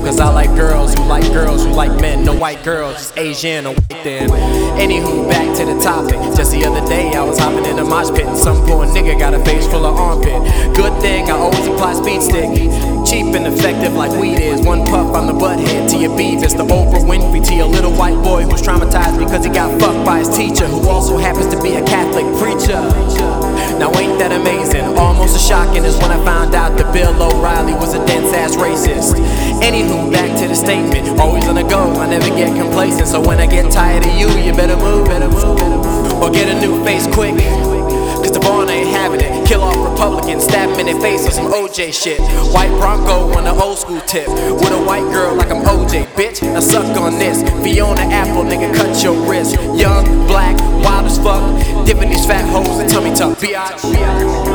cause I like girls who like men. No white girls, just Asian or white then. Anywho, back to the topic. Just the other day I was hopping in a mosh pit and some poor nigga got a face full of armpit. Good thing I always apply speed stick. Cheap and effective like weed is. One puff, I'm the butthead to your beef. It's the Oprah Winfrey to your little white boy who's traumatized because he got fucked by his teacher, who also happens to be a Catholic preacher. Now ain't that amazing? Almost as shocking as when I found out that Bill O'Reilly was a dense ass racist. Anywho, back to the statement. Always on the go, I never get complacent. So when I get tired of you, you better move. Or get a new face quick, cause the Vaughn ain't having it. Kill off Republicans, stab them in their face on some OJ shit. White Bronco on the old school tip, with a white girl like I'm OJ, bitch. Now suck on this, Fiona Apple, nigga, cut your wrist. Young, black, wild as fuck, dipping these fat hoes in tummy tuck, biatch.